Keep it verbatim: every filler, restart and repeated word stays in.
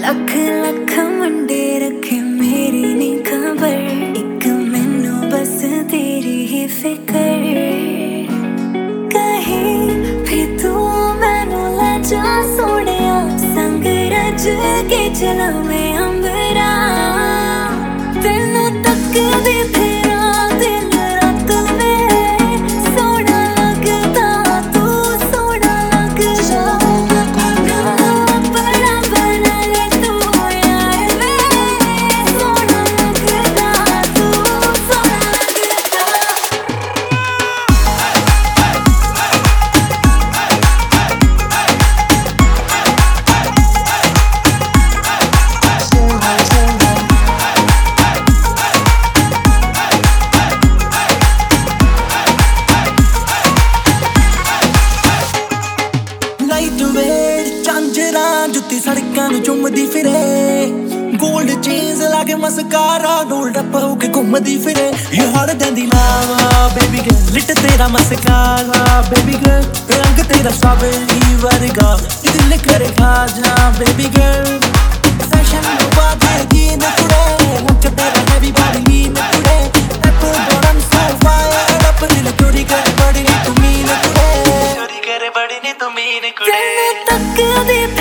लख लख मुंडे रखे मेरी नी खबर, एक मैनू बस तेरी ही फिकर। कहीं भी तू मैनू ले जा सोनिया, संग रज के चला मैं अंबरा। तेनू तकदी फिरा दिन रात में, सोना लगदा तू सोना लगदा। बड़ा बना ले तू यार वे, सोना लगदा तू सोना लगदा। झांजरां जुत्ती सड़कां नूं चुमदी फिरे, गोल्ड चेन्स लाके मस्कारा गोल्ड अप होके घुमदी फिरे। ये हर दिन दी लावा बेबी गर्ल, लिट तेरा मस्कारा बेबी गर्ल, रंग तेरा स्ट्रॉबेरी वर्गा, दिल करे खा जा बेबी गर्ल। फैशन नो बादे कीन कुड़े, लुक तेरा हैवी बॉडी लीन कुड़े, apple bottom so fire up, दिल चोरी कर बड़ी नी तू मीन कुड़े, चोरी करे बड़ी नी तू मीन कुड़े। तकदी